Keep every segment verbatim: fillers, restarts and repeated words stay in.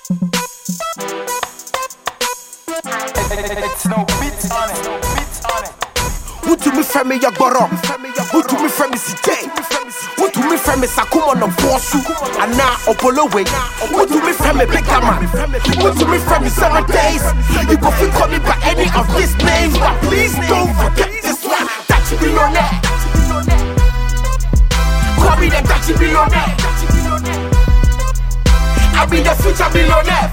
It's no beats on it, no beats on it. Who to me from me Yagboro? Who to me from me C J? Who to me from me Sakuma no Bossu? And now Opolo way. Who to me from me Big Man? Who to me from me seven days? You go fit call me by any of these names, but please don't forget this one. That you billionaire. Call me the Dachi billionaire. I'll be the future billionaire.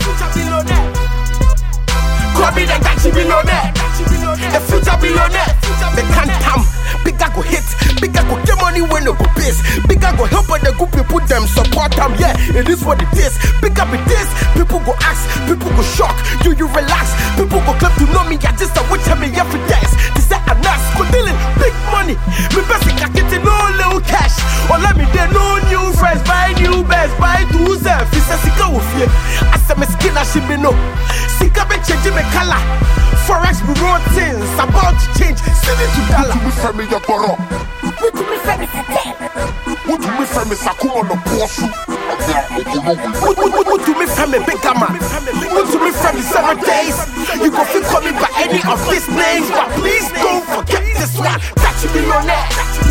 Call me the Dachi billionaire. The future billionaire. They can't come. Bigger go hit. Bigger go get money when they go piss. Bigger go help when the good people them support them. Yeah, it is what it is. Bigger be this. People go ask. People go shock. You you relax. People go clap to know me. I just a witch me every day. This is a nice. Go dealing big money. Me best I get no little cash. Or let me there no new friends. Buy new best. Buy two self. He says he go with you. I said my skin I should be no. Sika be changing my color. Forex be routines about to change. Send it to dollar. Who to me from me Yagboro? Who to me from me today? Who to me from me Sakuma no Bossu? Who who to me from me Big Man? Who to me from me seven days? You go fit call me by any of these names, but please don't forget this one. Dachi billionaire.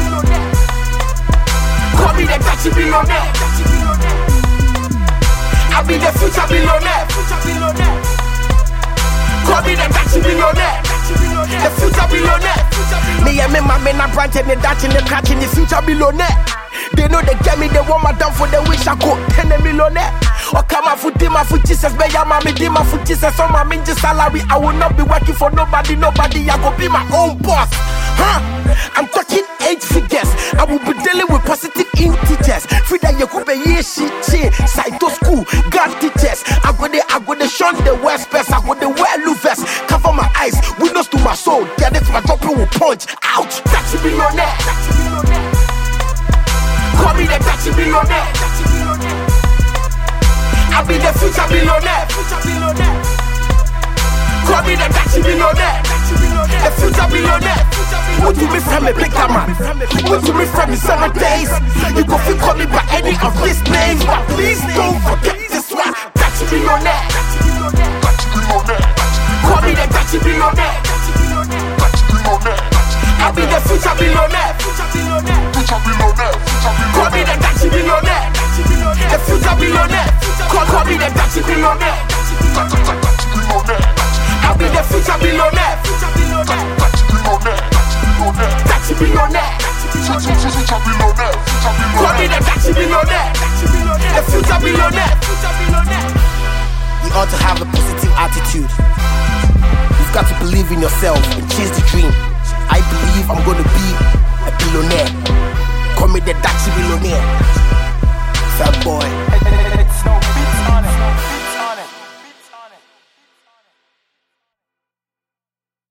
Call me the Dachi billionaire. I'll be the future billionaire. Call me the Dachi billionaire. The future billionaire. Me and me mama na branch and the Dachi and the catch in the future billionaire. They know they get me, they want my down for the wish I go ten a millionaire. Or come out for Dima for Jesus, be ya mommy Dima for Jesus on my minji salary. I will not be working for nobody, nobody. I go be my own boss. Huh? I'm talking eight figures. I will be dealing with positive integers. Free that you could be ye shit, Saito school, God teachers. I go there, I go there, shun the West best. I go there, wear louvers, cover my eyes, windows to my soul. Get it, my dropping will punch. Ouch, that's a billionaire. Call me the Dachi billionaire. I'll be the future billionaire. Call me the Dachi billionaire. The future billionaire. Who to me from me Big Man? Who to me from me seven days? You go fit call me by any of these names, but please don't forget this one. Dachi billionaire. Call me the Dachi billionaire. I'll be the future billionaire. Call me the Dachi billionaire. The future billionaire. Call, call me the Dachi billionaire. I'll be the future billionaire. Dachi billionaire. Call me the Dachi billionaire. The future billionaire. You ought to have a positive attitude. You've got to believe in yourself and chase the dream. I believe I'm gonna be a billionaire. Call me the Dachi billionaire. Fat boy. It's no